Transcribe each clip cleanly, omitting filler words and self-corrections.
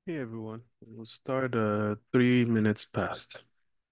Hey everyone, we'll start 3 minutes past.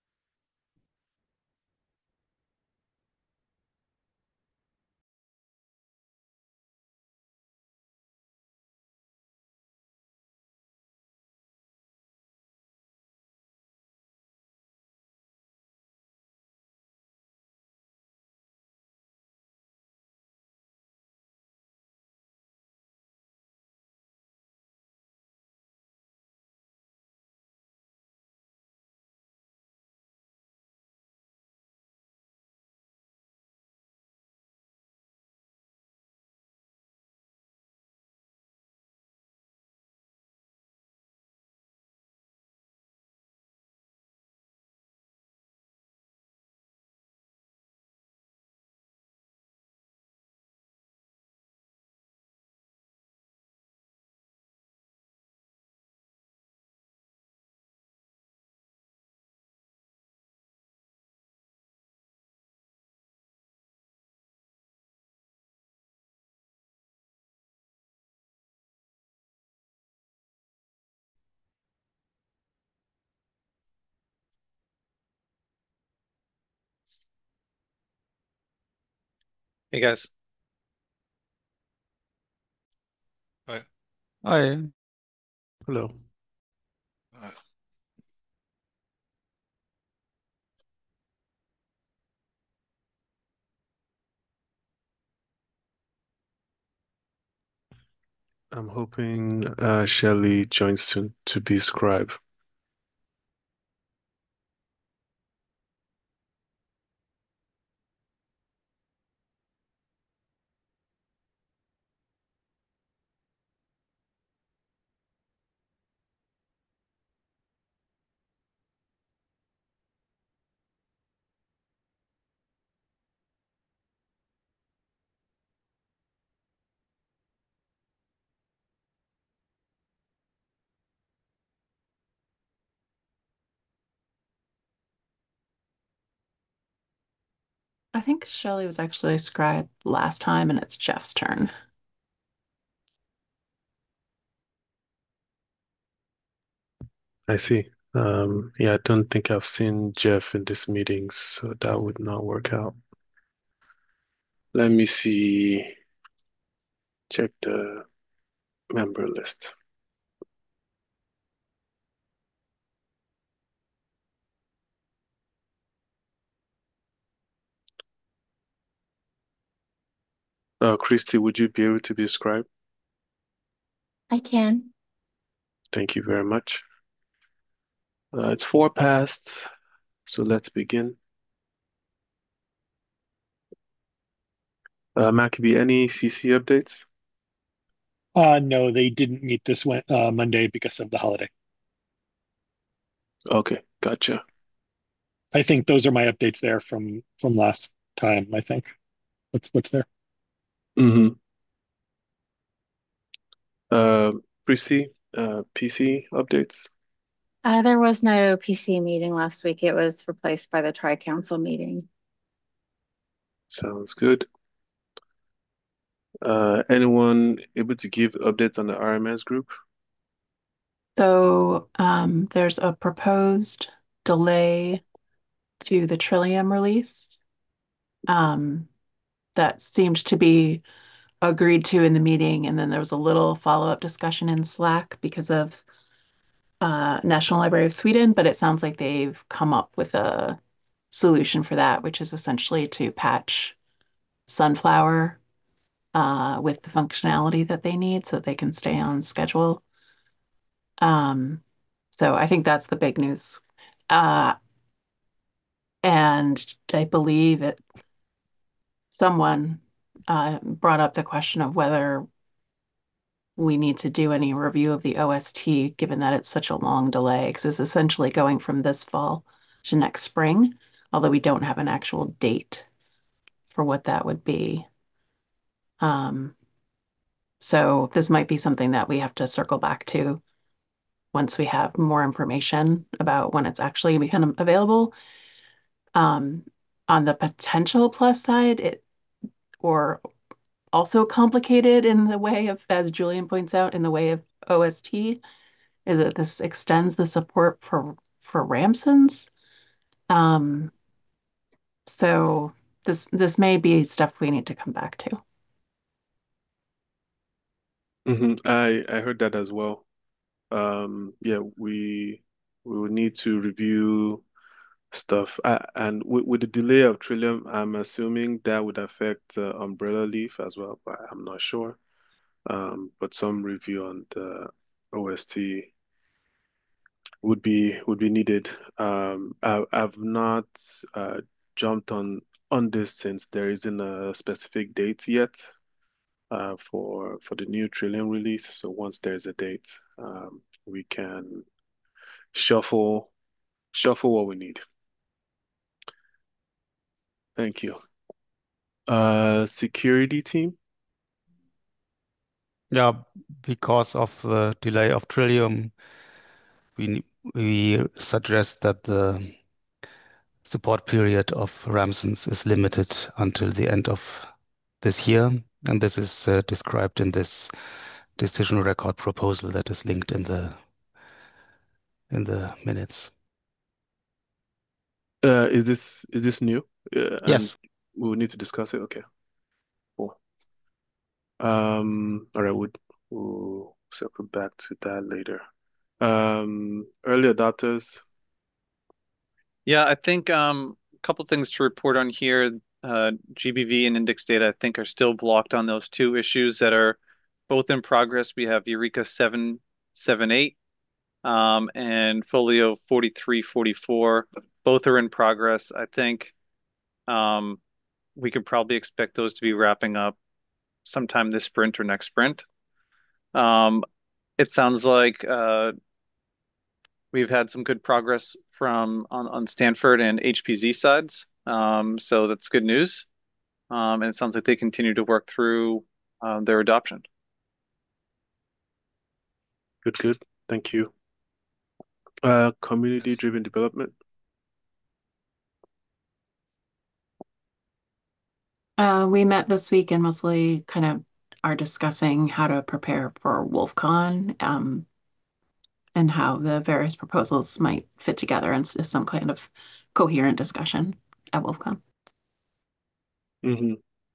Hey guys. Hi. Hi. Hello. Hi. I'm hoping Shelley joins to be scribe. I think Shelley was actually a scribe last time, and it's Jeff's turn. I see. Yeah, I don't think I've seen Jeff in this meeting, so that would not work out. Let me see. Check the member list. Christy, would you be able to be scribe? I can. Thank you very much. It's 4 past, so let's begin. Maccabee, any CC updates? No, they didn't meet this Monday because of the holiday. Okay, gotcha. I think those are my updates there from last time, I think. What's there? Mm-hmm. Uh, Christy, PC updates? There was no PC meeting last week. It was replaced by the Tri-Council meeting. Sounds good. Anyone able to give updates on the RMS group? So there's a proposed delay to the Trillium release um, that seemed to be agreed to in the meeting, and then there was a little follow-up discussion in Slack because of National Library of Sweden, but it sounds like they've come up with a solution for that, which is essentially to patch Sunflower with the functionality that they need so that they can stay on schedule. Um, so I think that's the big news. Uh, and I believe someone brought up the question of whether we need to do any review of the OST, given that it's such a long delay, because it's essentially going from this fall to next spring, although we don't have an actual date for what that would be. Um, so this might be something that we have to circle back to once we have more information about when it's actually become available. Um, on the potential plus side, or also complicated in the way of, as Julian points out, in the way of OST, is that this extends the support for Ramson's. Um, so this may be stuff we need to come back to. I heard that as well. Yeah, we will need to review stuff. And with the delay of Trillium, I'm assuming that would affect Umbrella Leaf as well, but I'm not sure. But some review on the OST would be needed. I've not jumped on this since there isn't a specific date yet for the new Trillium release. So once there's a date, we can shuffle what we need. Thank you. Security team. Yeah, because of the delay of Trillium, we suggest that the support period of Ramsons is limited until the end of this year, and this is described in this decision record proposal that is linked in the minutes. Is this new? And Yes. we will need to discuss it. Okay, cool. All right, we'll circle back to that later. Early adopters. Yeah, I think a couple things to report on here. GBV and index data, I think, are still blocked on those two issues that are both in progress. We have Eureka 778 and Folio 4344. Both are in progress. I think we could probably expect those to be wrapping up sometime this sprint or next sprint. It sounds like we've had some good progress from on Stanford and HPZ sides. So that's good news. And it sounds like they continue to work through their adoption. Good. Thank you. Community-driven development. We met this week and mostly kind of are discussing how to prepare for WolfCon, and how the various proposals might fit together into some kind of coherent discussion at WolfCon. Mm-hmm.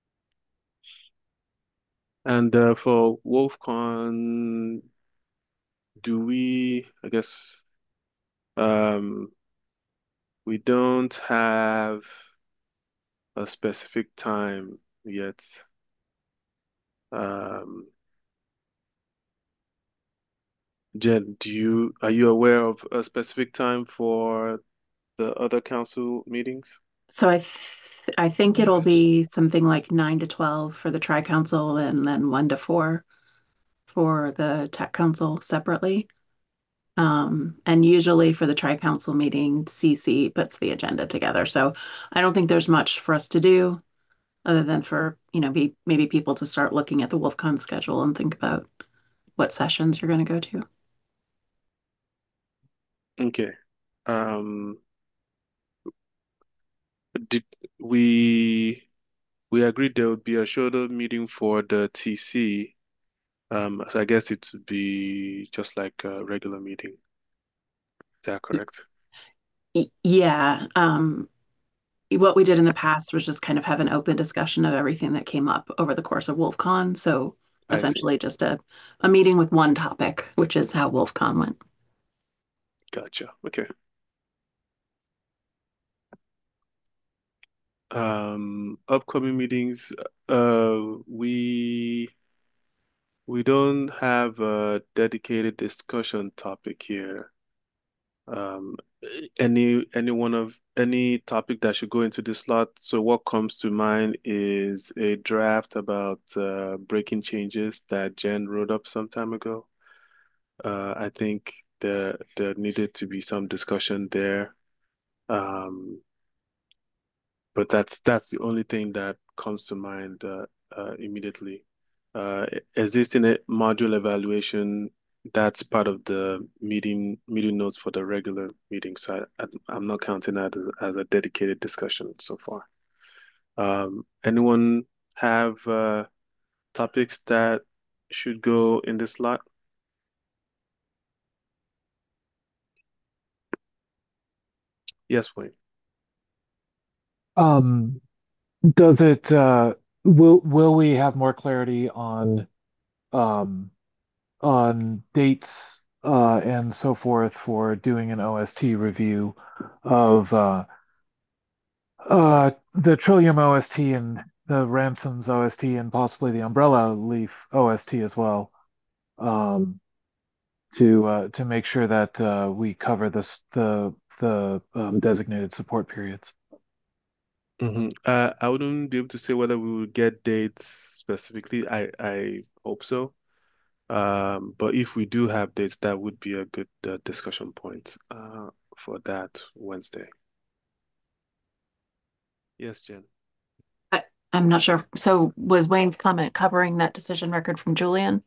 And for WolfCon, I guess, um, we don't have a specific time yet. Um, Jen, are you aware of a specific time for the other council meetings? So I think it'll Yes. be something like 9 to 12 for the Tri-Council and then 1 to 4 for the Tech Council separately. And usually for the Tri-Council meeting, CC puts the agenda together. So I don't think there's much for us to do other than for, maybe people to start looking at the WolfCon schedule and think about what sessions you're going to go to. Okay. Um, did we agreed there would be a shorter meeting for the TC. So I guess it would be just like a regular meeting. Is that correct? Yeah. What we did in the past was just kind of have an open discussion of everything that came up over the course of WolfCon. So I see. essentially just a meeting with one topic, which is how WolfCon went. Gotcha. Okay. Upcoming meetings. We don't have a dedicated discussion topic here. Um, any topic that should go into this slot. So what comes to mind is a draft about breaking changes that Jen wrote up some time ago. I think there needed to be some discussion there. Um, but that's the only thing that comes to mind immediately. Existing a module evaluation, that's part of the meeting notes for the regular meeting. So I'm not counting that as a dedicated discussion so far. Anyone have topics that should go in this slot? Yes, Wayne. Um, does it will we have more clarity um on dates and so forth for doing an OST review of the Trillium OST and the Ransoms OST and possibly the Umbrella Leaf OST as well, um, to make sure that we cover the designated support periods. I wouldn't be able to say whether we will get dates specifically. I hope so. But if we do have dates, that would be a good discussion point for that Wednesday. Yes, Jen. I'm not sure. So was Wayne's comment covering that decision record from Julian?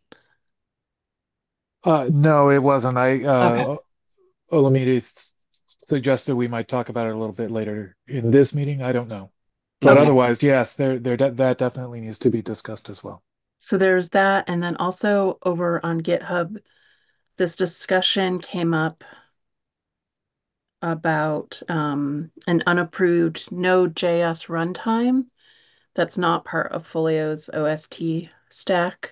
No, it wasn't. Okay. Olamide suggested we might talk about it a little bit later in this meeting. I don't know. But Okay. otherwise, yes, that definitely needs to be discussed as well. So there's that. And then also over on GitHub, this discussion came up about an unapproved Node.js runtime that's not part of Folio's OST stack.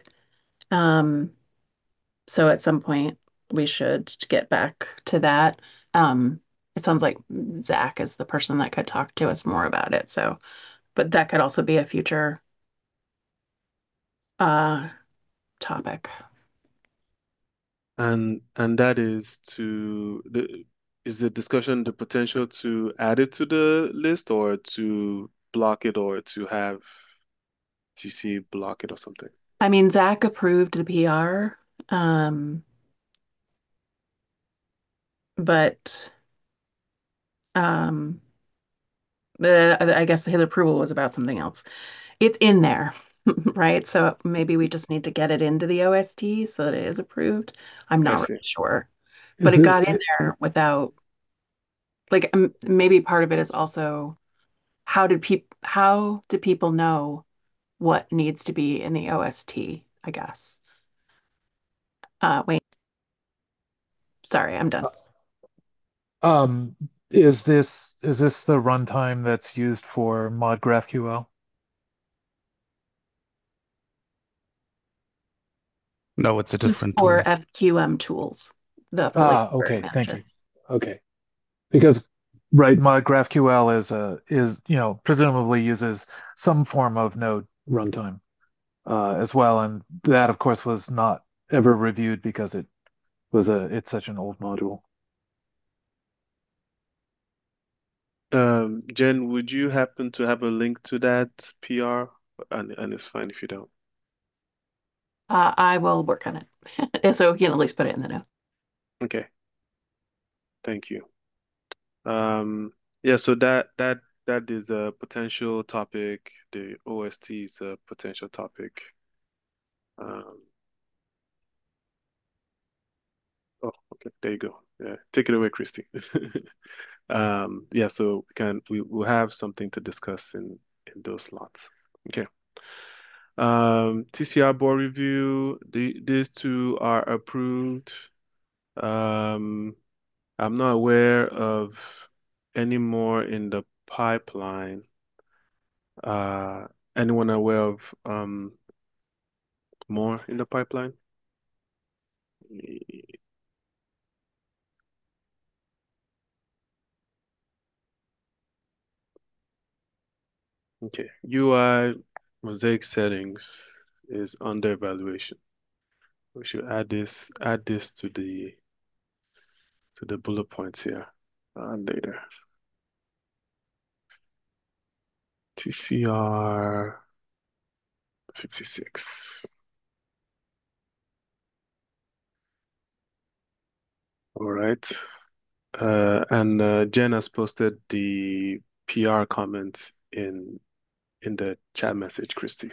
So at some point we should get back to that. It sounds like Zach is the person that could talk to us more about it. So, but that could also be a future uh, topic. And that is the discussion the potential to add it to the list or to block it or to have TC block it or something? I mean, Zach approved the PR, but um, I guess his approval was about something else. It's in there, right? So maybe we just need to get it into the OST so that it is approved. I'm I not see. really sure, but Is it it got in there without, like, maybe part of it is also how do people know what needs to be in the OST, I guess. Wait, sorry, I'm done. um is this the runtime that's used for mod GraphQL? No, it's a This is different for tool. FQM tools, the Folio Query Okay, thank Manager. you. Okay. Because right, mod GraphQL is presumably uses some form of Node runtime as well, and that of course was not ever reviewed because it's such an old module. Jen, would you happen to have a link to that PR? And it's fine if you don't. I will work on it. So he can at least put it in the note. Okay, thank you. Yeah, so that is a potential topic. The OST is a potential topic. Um, oh, okay, there you go. Yeah, take it away, Christy. Yeah, so we will have something to discuss in those slots. Okay. TCR board review. These two are approved. Um, I'm not aware of any more in the pipeline. Uh, Anyone aware of more in the pipeline? Okay. UI mosaic settings is under evaluation. We should add this to the bullet points here later. TCR 56. All right. And Jen has posted the PR comment in the chat message, Christy.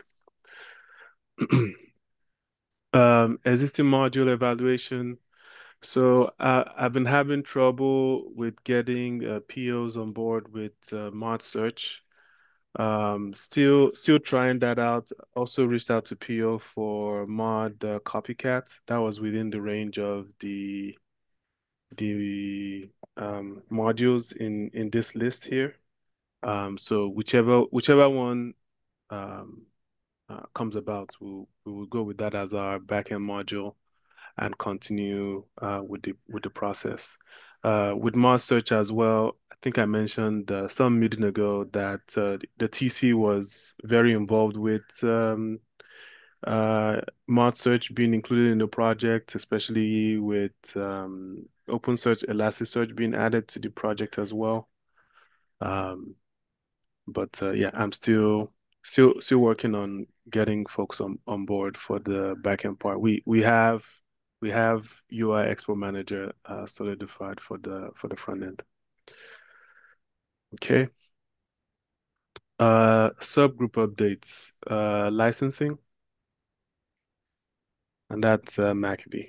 Existing module evaluation. So I've been having trouble with getting POs on board with mod search. Still trying that out. Also reached out to PO for mod copycat. That was within the range of the modules in this list here. So whichever one um, comes about, we will go with that as our backend module and continue with the process. With Mars Search as well, I think I mentioned some meeting ago that the TC was very involved with Mars Search being included in the project, especially with OpenSearch, Elasticsearch being added to the project as well. Um, but yeah, I'm still working on getting folks on board for the backend part. We have UI Expo Manager solidified for the front end. Okay. Subgroup updates, licensing, and that's Maccabee.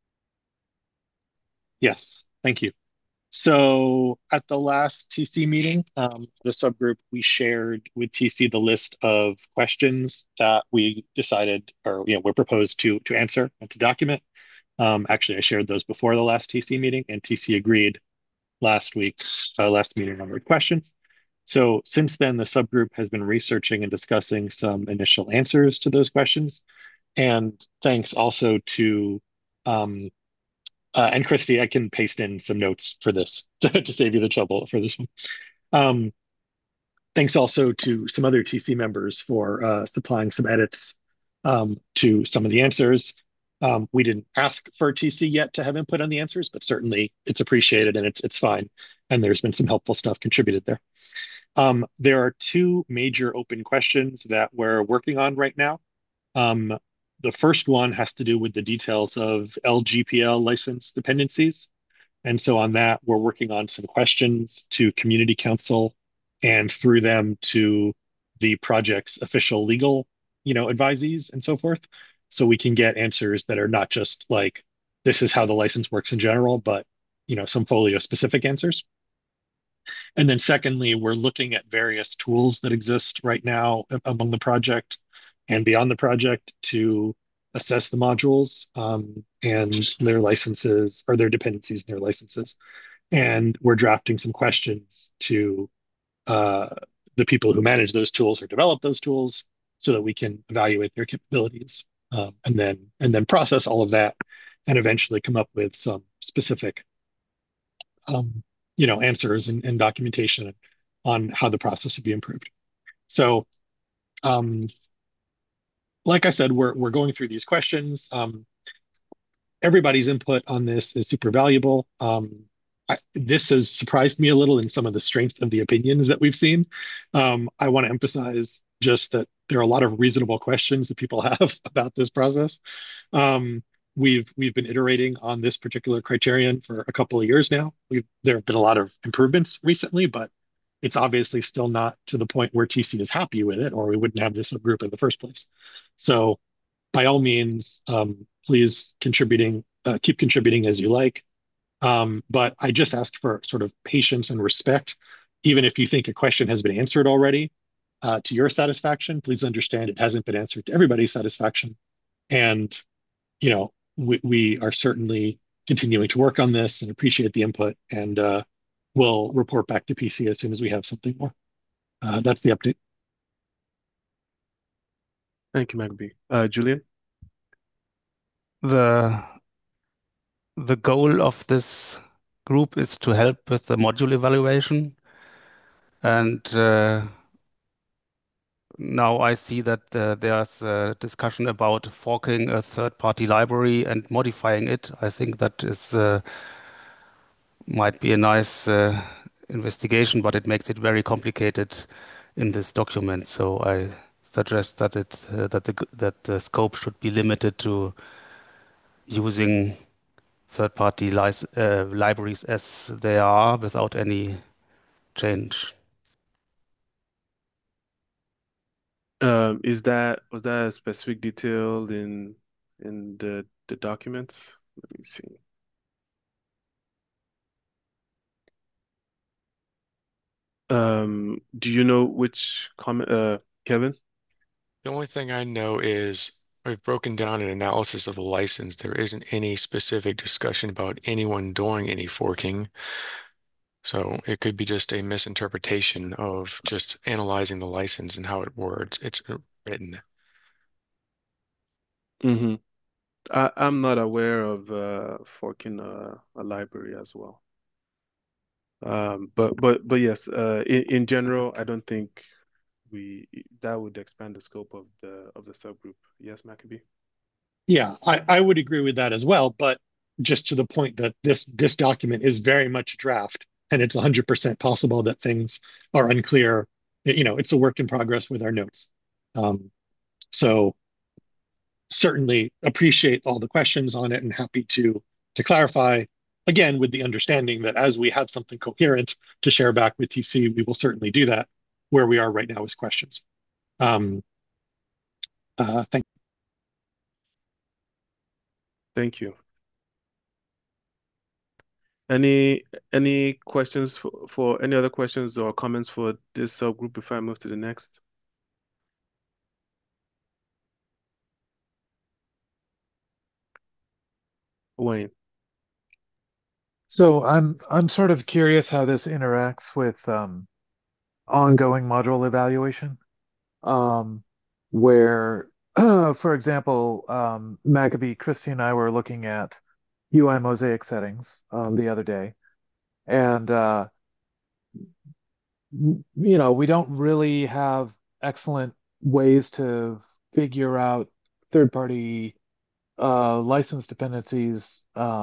Yes, thank you. So at the last TC meeting, the subgroup, we shared with TC the list of questions that we decided or were proposed to answer and to document. Actually, I shared those before the last TC meeting, and TC agreed last meeting on the questions. So since then, the subgroup has been researching and discussing some initial answers to those questions. And thanks also to and Christy, I can paste in some notes for this to save you the trouble for this one. Um, Thanks also to some other TC members for supplying some edits to some of the answers. We didn't ask for TC yet to have input on the answers, but certainly it's appreciated and it's fine. And there's been some helpful stuff contributed there. There are two major open questions that we're working on right now. The first one has to do with the details of LGPL license dependencies. And so on that, we're working on some questions to Community Council and through them to the project's official legal, advisees and so forth. So we can get answers that are not just like, this is how the license works in general, but, some folio specific answers. And then secondly, we're looking at various tools that exist right now among the project and beyond the project to assess the modules and their licenses or their dependencies and their licenses. And we're drafting some questions to the people who manage those tools or develop those tools so that we can evaluate their capabilities and then process all of that and eventually come up with some specific answers and documentation on how the process would be improved. So, like I said, we're going through these questions. Everybody's input on this is super valuable. This has surprised me a little in some of the strength of the opinions that we've seen. I want to emphasize just that there are a lot of reasonable questions that people have about this process. We've been iterating on this particular criterion for a couple of years now. There have been a lot of improvements recently, but it's obviously still not to the point where TC is happy with it, or we wouldn't have this subgroup in the first place. So by all means, please keep contributing as you like. But I just ask for sort of patience and respect. Even if you think a question has been answered already to your satisfaction, please understand it hasn't been answered to everybody's satisfaction. And, we are certainly continuing to work on this and appreciate the input. And we'll report back to PC as soon as we have something more. That's the update. Thank you, Maccabee. Julian? The goal of this group is to help with the module evaluation. And now I see that there's a discussion about forking a third-party library and modifying it. I think that is might be a nice investigation, but it makes it very complicated in this document. So I suggest that the scope should be limited to using third-party libraries as they are without any change. Was that a specific detail in the documents? Let me see. Do you know which comment, Kevin? The only thing I know is I've broken down an analysis of the license. There isn't any specific discussion about anyone doing any forking. So it could be just a misinterpretation of just analyzing the license and how it's written. Mm-hmm. I'm not aware of forking a library as well. But yes, in general, I don't think we that would expand the scope of the subgroup. Yes, Maccabee? Yeah, I would agree with that as well, but just to the point that this document is very much a draft, and it's 100% possible that things are unclear. You know, it's a work in progress with our notes. Um, so certainly appreciate all the questions on it and happy to clarify again with the understanding that as we have something coherent to share back with TC, we will certainly do that. Where we are right now is questions. Um, thank Thank you. Any any questions for any other questions or comments for this subgroup before I move to the next? Wayne. So I'm sort of curious how this interacts with ongoing module evaluation. Um, where, for example, Maccabee, Christy, and I were looking at UI mosaic settings the other day, and we don't really have excellent ways to figure out third-party license dependencies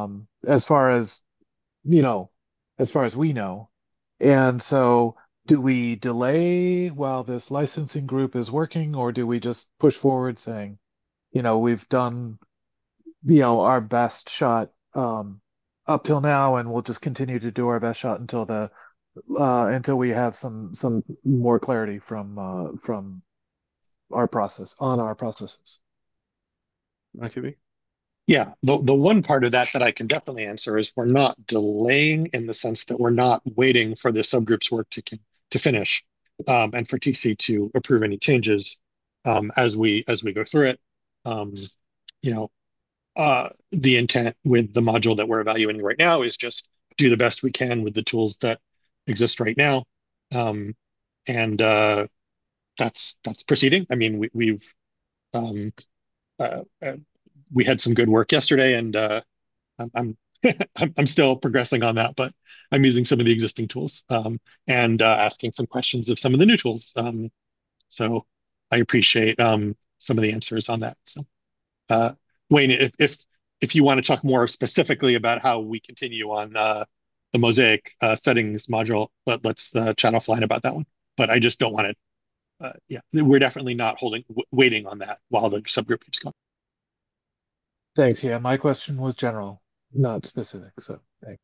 you know, as far as we know. And so, do we delay while this licensing group is working, or do we just push forward saying, we've done, our best shot up till now, and we'll just continue to do our best shot until we have some more clarity from our process on our processes. Maccabee? Yeah, the one part of that that I can definitely answer is we're not delaying in the sense that we're not waiting for the subgroup's work to finish, and for TC to approve any changes as we go through it. Um, you know, the intent with the module that we're evaluating right now is just do the best we can with the tools that exist right now, um, and that's proceeding. I mean, um, uh, uh, we had some good work yesterday, and I'm I'm still progressing on that, but I'm using some of the existing tools and asking some questions of some of the new tools. So I appreciate some of the answers on that. So Wayne, if you want to talk more specifically about how we continue on the Mosaic settings module, let's chat offline about that one. But I just don't want to. Yeah, we're definitely not waiting on that while the subgroup keeps going. Thanks. Yeah, my question was general, not specific. So thanks.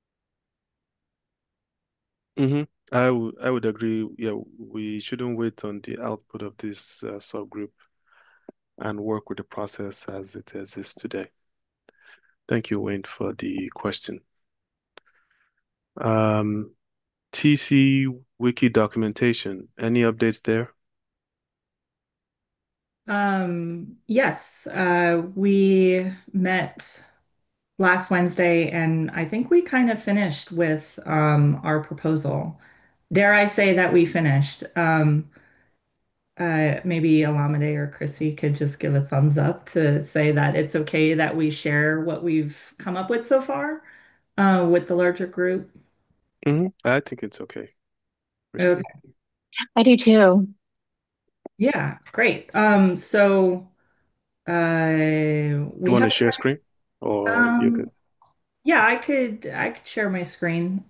Mm-hmm. I would agree. Yeah, we shouldn't wait on the output of this subgroup and work with the process as it exists today. Thank you, Wayne, for the question. Um, TC Wiki documentation. Any updates there? Yes, we met last Wednesday, and I think we kind of finished with our proposal. Dare I say that we finished? Maybe Alameda or Chrissy could just give a thumbs up to say that it's okay that we share what we've come up with so far with the larger group. Mm-hmm. I think it's okay. Okay. Christy. I do too. Yeah, great. So You we want to have share screen or you're good? um yeah, I could share my screen.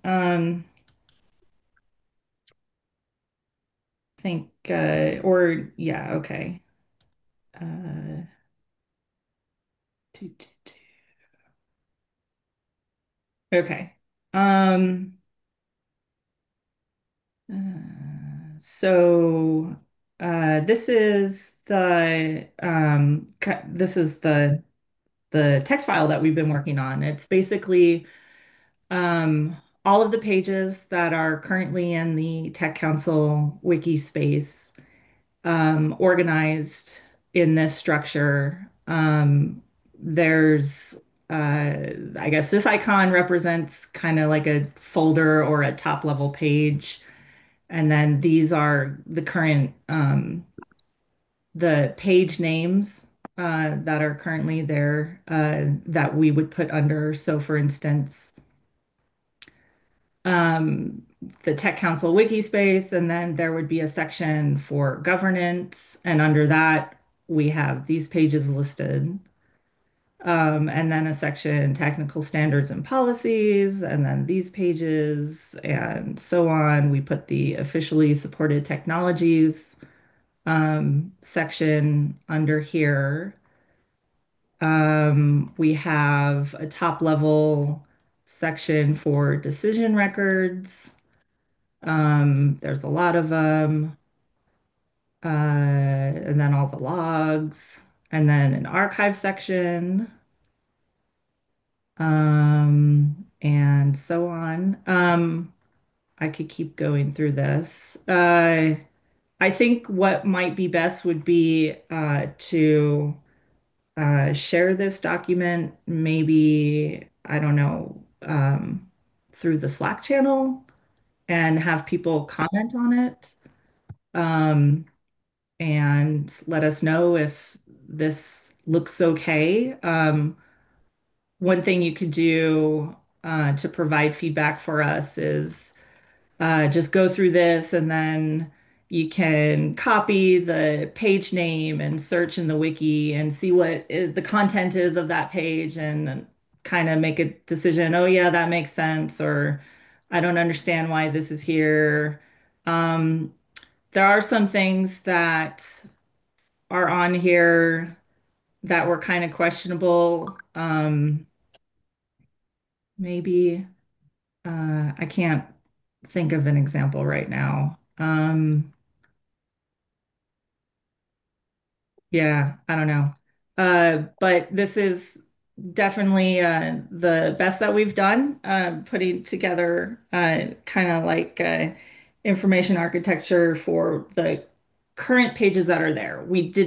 Think or yeah, okay. Uh do, do, do. Okay. Um so this is the text file that we've been working on. It's basically all of the pages that are currently in the Tech Council wiki space organized in this structure. There's I guess this icon represents kind of like a folder or a top level page. And then these are the current the page names that are currently there that we would put under. So for instance, um, the Tech Council wiki space, and then there would be a section for governance. And under that, we have these pages listed. And then a section technical standards and policies, and then these pages, and so on. We put the officially supported technologies section under here. We have a top level section for decision records. There's a lot of them. And then all the logs, and then an archive section, and so on. I could keep going through this. I think what might be best would be to share this document, maybe, I don't know, through the Slack channel and have people comment on it. And let us know if this looks okay. One thing you could do to provide feedback for us is just go through this, and then you can copy the page name and search in the wiki and see what the content is of that page, and kind of make a decision. Oh, yeah, that makes sense. Or I don't understand why this is here. Um, there are some things that are on here that were kind of questionable. Maybe I can't think of an example right now. Yeah, I don't know. But this is definitely the best that we've done, putting together kind of like information architecture for the current pages that are there.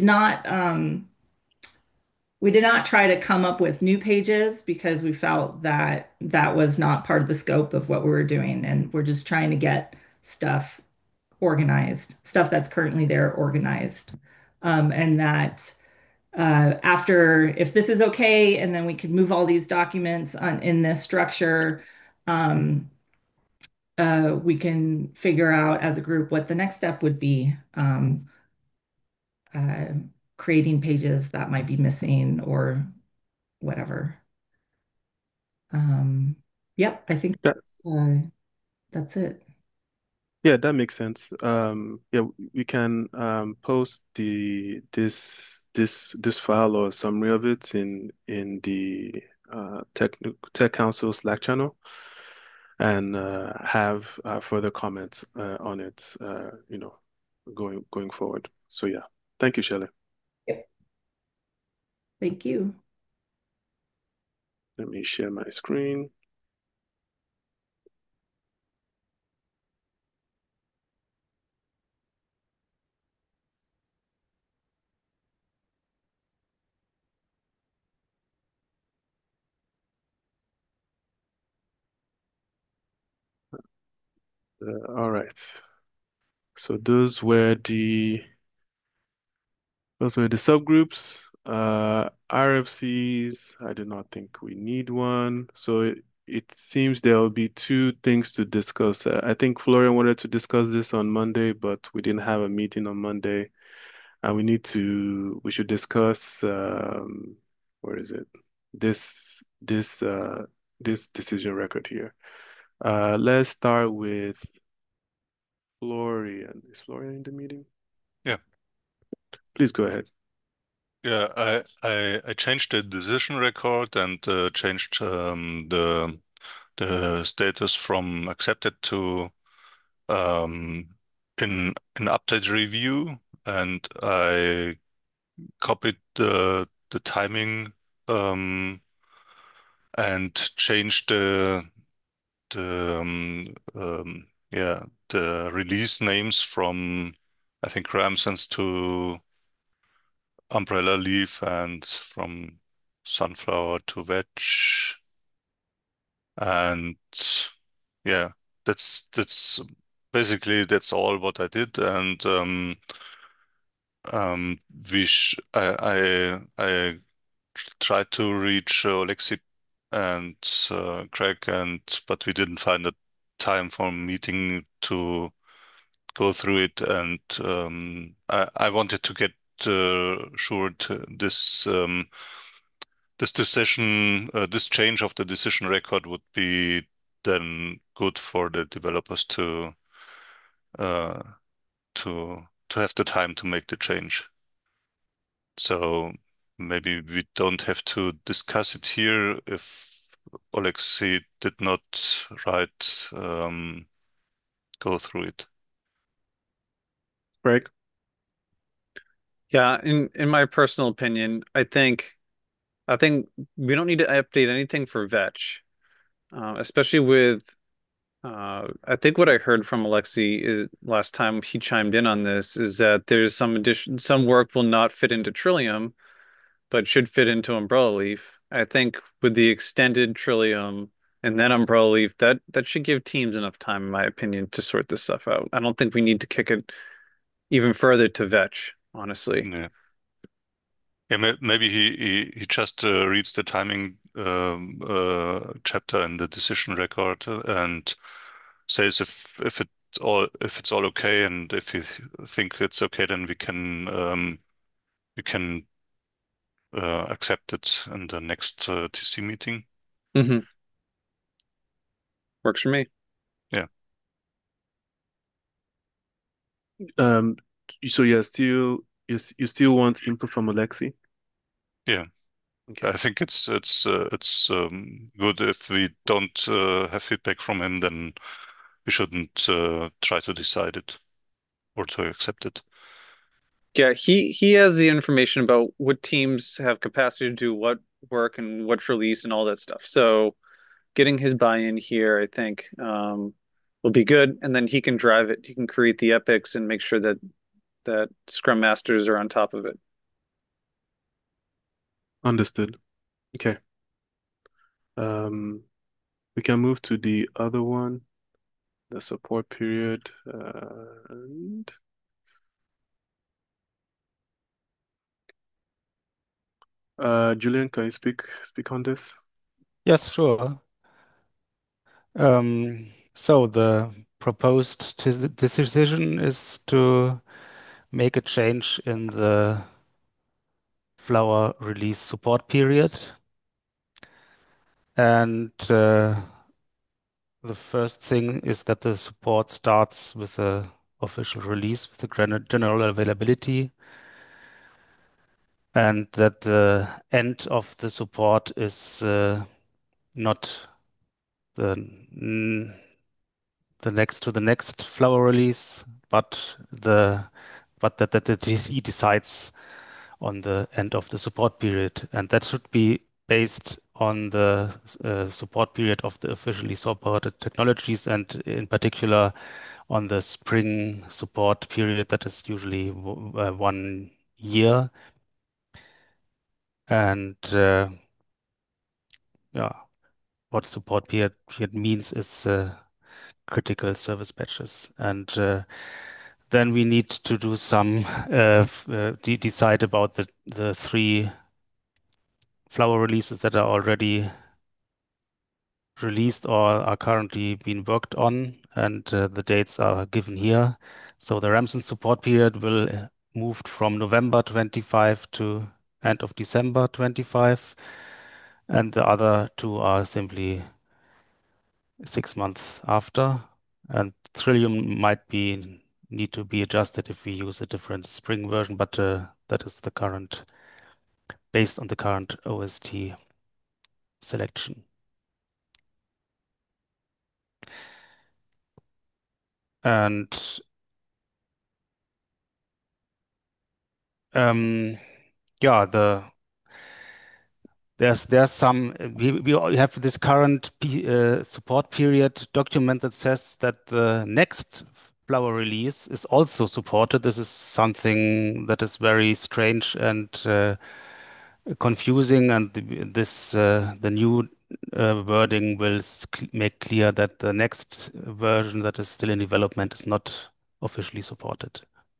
We did not try to come up with new pages because we felt that that was not part of the scope of what we were doing. And we're just trying to get stuff organized, stuff that's currently there organized. And that after, if this is okay, and then we can move all these documents in this structure, we can figure out as a group what the next step would be. Uh, Creating pages that might be missing or whatever. Yep, I think That, that's it. yeah, that makes sense. Yeah, we can post this file or summary of it in the Tech Council Slack channel, and have further comments on it, going forward. So yeah, thank you, Shelley. Yep. Thank you. Let me share my screen. All right. So those were the subgroups. RFCs, I do not think we need one. So it seems there will be two things to discuss. I think Florian wanted to discuss this on Monday, but we didn't have a meeting on Monday. And we should discuss, where is it? This decision record here. Let's start with Florian. Is Florian in the meeting? Yeah. Please go ahead. Yeah, I changed the decision record and changed the status from accepted to in update review, and I copied the timing and changed the release names from, I think, Ramsons to Umbrella Leaf, and from sunflower to veg, and yeah, that's basically that's all what I did, and we sh I tried to reach Alexei and Craig, and but we didn't find a time for a meeting to go through it, and I wanted to get sure this decision, this change of the decision record would be then good for the developers uh, to have the time to make the change. So maybe we don't have to discuss it here if Alexei did not go through it. Greg? Yeah, in my personal opinion, I think we don't need to update anything for Vetch, especially with I think what I heard from Alexei is last time he chimed in on this is that there's some work will not fit into Trillium, but should fit into Umbrella Leaf. I think with the extended Trillium and then Umbrella Leaf, that should give teams enough time, in my opinion, to sort this stuff out. I don't think we need to kick it even further to Vetch, honestly. Yeah. Yeah, maybe he just reads the timing chapter in the decision record and says if it's all okay, and if you think it's okay, then we can accept it in the next TC meeting. Hmm. Works for me. Yeah. Um, so yeah, you still want input from Alexei? Yeah. Okay. I think it's good if we don't have feedback from him, then we shouldn't try to decide it or to accept it. Yeah, he has the information about what teams have capacity to do what work and what's release and all that stuff. So getting his buy-in here, I think, will be good, and then he can drive it. He can create the epics and make sure that Scrum Masters are on top of it. Understood. Okay. Um, we can move to the other one, the support period, and Julian, can you speak on this? Yes, sure. So the proposed decision is to make a change in the flower release support period. And the first thing is that the support starts with the official release, with the general availability, and that the end of the support is not the the next flower release, but that the TC decides on the end of the support period, and that should be based on the support period of the officially supported technologies, and in particular on the spring support period that is usually 1 year. And yeah, what support period means is critical service batches. And then we need to do some decide about the three flower releases that are already released or are currently being worked on, and the dates are given here. So the Ramson support period will move from November 25 to end of December 25, and the other two are simply 6 months after. And Trillium might be need to be adjusted if we use a different spring version, but that is the current, based on the current OST selection. And yeah, there's some we have this current support period document that says that the next flower release is also supported. This is something that is very strange and confusing, and the new wording will make clear that the next version that is still in development is not officially supported.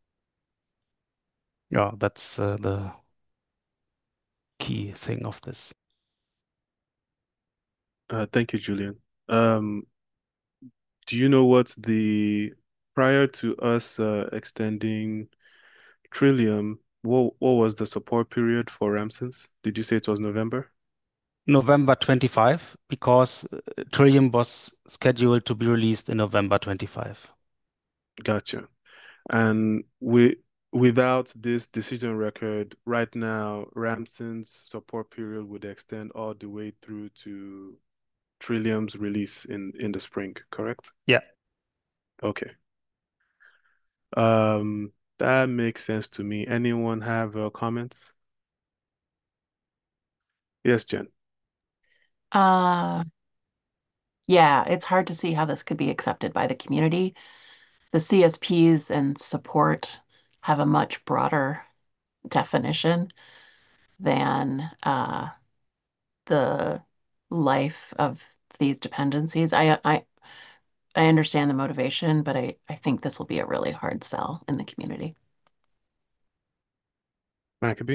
Yeah, that's the key thing of this. Thank you, Julian. Do you know what prior to us extending Trillium, what was the support period for Ramsons? Did you say it was November? November 25, because Trillium was scheduled to be released in November 25. Gotcha. And without this decision record, right now, Ramson's support period would extend all the way through to Trillium's release in the spring, correct? Yeah. Okay. That makes sense to me. Anyone have comments? Yes, Jen. Uh, yeah, it's hard to see how this could be accepted by the community. The CSPs and support have a much broader definition than the life of these dependencies. I understand the motivation, but I think this will be a really hard sell in the community. Maccabee,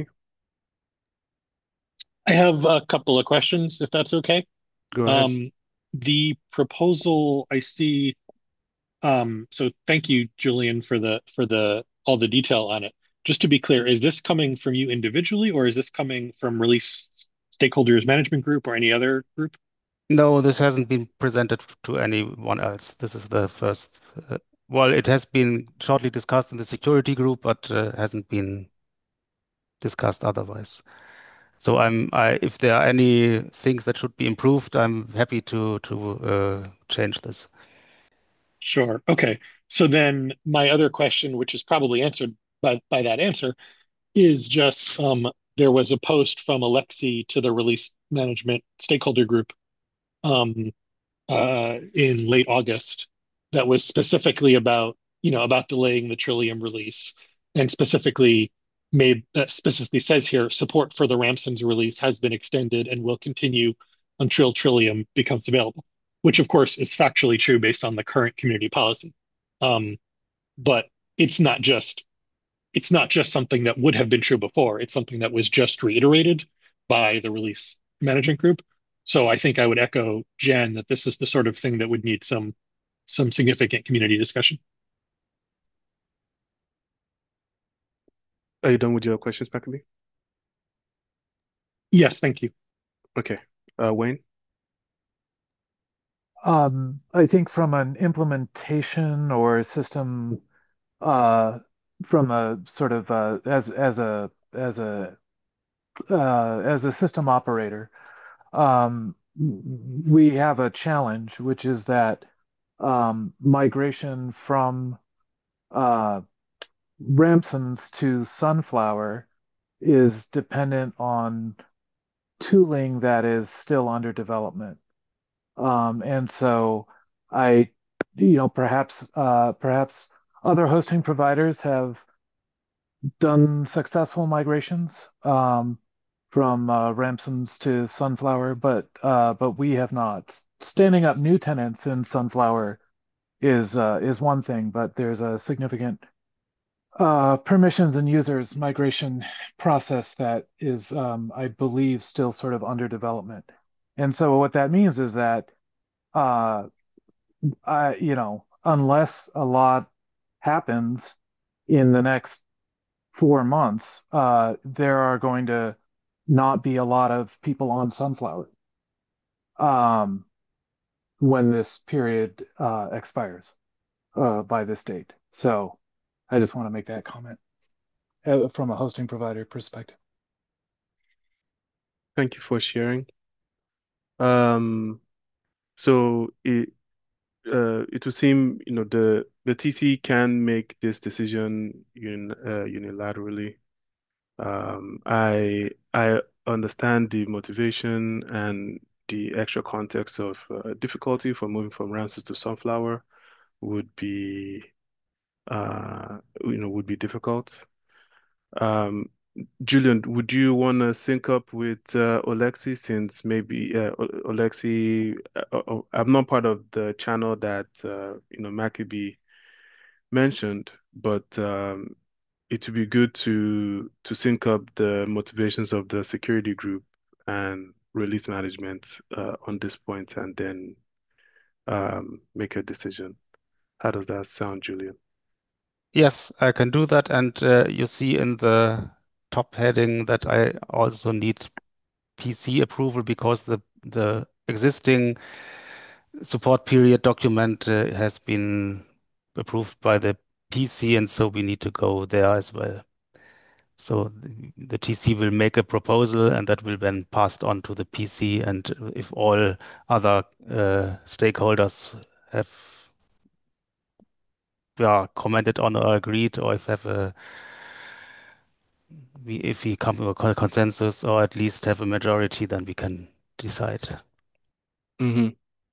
I have a couple of questions, if that's okay. go ahead. The proposal I see, so thank you, Julian, for the all the detail on it. Just to be clear, is this coming from you individually, or is this coming from Release Stakeholders Management Group or any other group? No, this hasn't been presented to anyone else. This is the first. Well, it has been shortly discussed in the security group, but hasn't been discussed otherwise. So if there are any things that should be improved, I'm happy to change this. Sure. Okay. So then my other question, which is probably answered by that answer, is just there was a post from Alexi to the Release Management Stakeholder Group um, in late August that was specifically about, about delaying the Trillium release, and specifically says here support for the Ramson's release has been extended and will continue until Trillium becomes available, which of course is factually true based on the current community policy. Um, but it's not just something that would have been true before. It's something that was just reiterated by the release management group. So I think I would echo Jen that this is the sort of thing that would need some significant community discussion. Are you done with your questions, Maccabee? Yes, thank you. Okay. Wayne? I think from an implementation or system, from a sort of as a system operator, we have a challenge, which is that migration from uh, Ramsons to Sunflower is dependent on tooling that is still under development. And so I, perhaps other hosting providers have done successful migrations from Ramsons to Sunflower, but we have not. Standing up new tenants in Sunflower is one thing, but there's a significant permissions and users migration process that is, I believe, still sort of under development. And so what that means is that, uh, unless a lot happens in the next 4 months, there are going to not be a lot of people on Sunflower um, when this period expires by this date. So I just want to make that comment from a hosting provider perspective. Thank you for sharing. Um, so it would seem, the TC can make this decision unilaterally. I understand the motivation and the extra context of difficulty for moving from Ramses to Sunflower would be would be difficult. Julian, would you want to sync up with Alexi since maybe Alexi, I'm not part of the channel that Maccabee mentioned, but it would be good to sync up the motivations of the security group and release management on this point, and then make a decision. How does that sound, Julian? Yes, I can do that. And you see in the top heading that I also need PC approval because the existing support period document has been approved by the PC, and so we need to go there as well. So the TC will make a proposal, and that will then passed on to the PC. And if all other stakeholders have commented on or agreed, or if we come to a consensus or at least have a majority, then we can decide. Mm-hmm.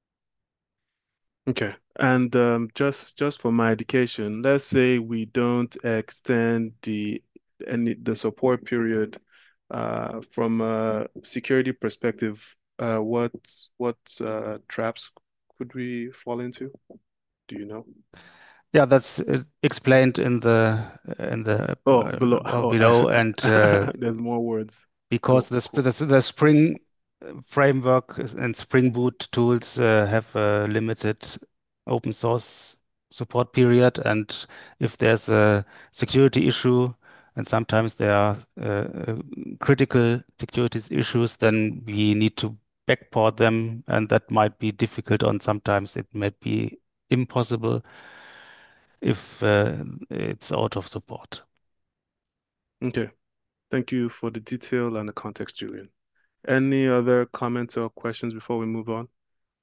Okay. And just for my education, let's say we don't extend the support period from a security perspective, what traps could we fall into? Do you know? Yeah, that's explained in the Oh, below. below, and there's more words. because Cool, cool. the Spring framework and Spring Boot tools have a limited open source support period, and if there's a security issue, and sometimes there are critical security issues, then we need to backport them, and that might be difficult, and sometimes it might be impossible if it's out of support. Okay. Thank you for the detail and the context, Julian. Any other comments or questions before we move on?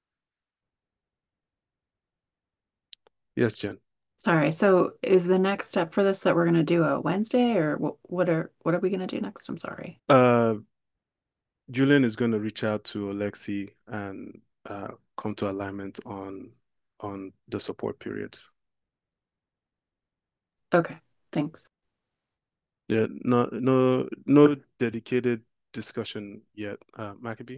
Yes, Jen. Sorry. So is the next step for this that we're going to do a Wednesday, or what are we going to do next? I'm sorry. Julian is going to reach out to Alexi and come to alignment on the support period. Okay. Thanks. Yeah, no dedicated discussion yet. Maccabee?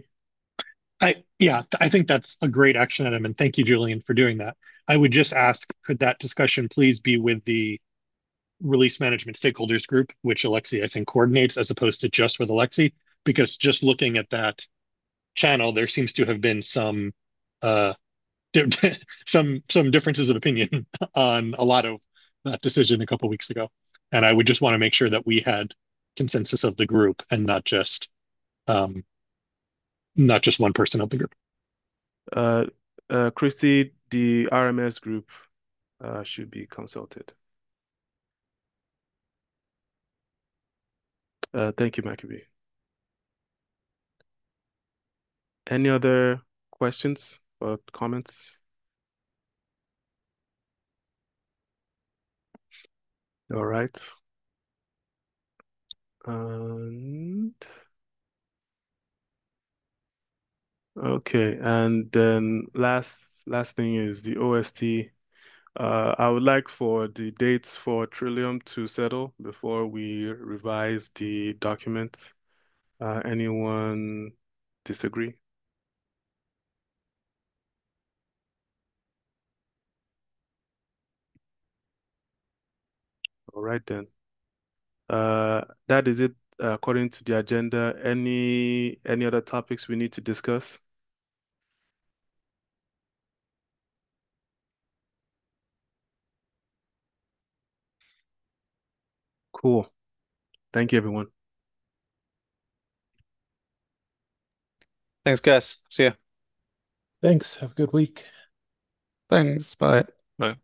I think that's a great action item, and thank you, Julian, for doing that. I would just ask, could that discussion please be with the release management stakeholders group, which Alexi, I think, coordinates, as opposed to just with Alexi? Because just looking at that channel, there seems to have been some uh, some differences of opinion on a lot of that decision a couple weeks ago, and I would just want to make sure that we had consensus of the group and um, not just one person of the group. Christy, the RMS group should be consulted. Thank you, Maccabee. Any other questions or comments? All right. And okay, and then last thing is the OST. I would like for the dates for Trillium to settle before we revise the document. Anyone disagree? All right then. That is it according to the agenda. Any other topics we need to discuss? Cool. Thank you, everyone. Thanks, guys. See ya. Thanks. Have a good week. Thanks. Bye. Bye.